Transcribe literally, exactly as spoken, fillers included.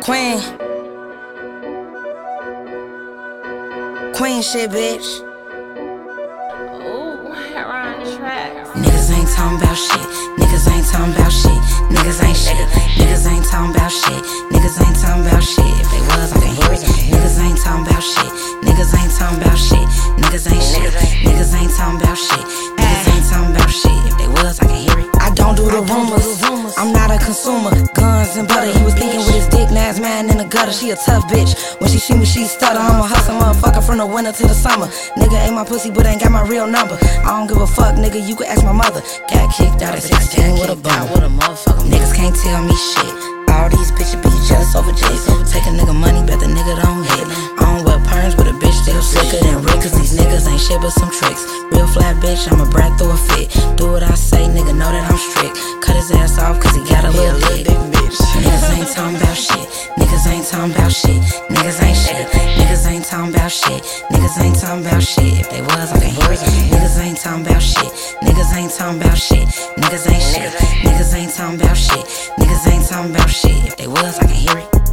Queen. Queen shit, bitch. Ooh, around the tracks. Niggas ain't talking about shit. Niggas ain't talking about shit. Niggas ain't shit. Niggas ain't talking about shit. Niggas ain't talking about shit. If they was, I can hear it. Niggas ain't talking about shit. Niggas ain't talking about shit. Niggas ain't shit. Niggas ain't talking about shit. Niggas ain't talking about shit. If they was, I can hear it. I don't do the rumors. I'm not a consumer. Guns and butter. He was thinking with his dick, now his man in the gutter. She a tough bitch. When she see me, she stutter. I'm a hustle motherfucker from the winter to the summer. Nigga ain't my pussy, but ain't got my real number. I don't give a fuck, nigga. You can ask my mother. Got kicked out at sixteen with a bum. Niggas can't tell me shit. All these bitches be jealous over J's. Take a nigga money, bet the nigga don't hit. I don't wear perms, but a bitch still slicker than Rick. Cause these niggas ain't shit but some tricks. Real flat bitch, I'm a brat through a fit. Do what I say, nigga know that I'm strict. Cut his ass off cause he got a little dick. Niggas ain't talking about shit. Niggas ain't talking about shit. Niggas ain't shit. Niggas ain't talking about shit. Niggas ain't talking about shit. If they was, I can hear it. Niggas ain't talking about shit. Niggas ain't talking about shit. Niggas ain't shit. Niggas ain't talking about shit. Niggas ain't talking about shit. If they was, I can hear it.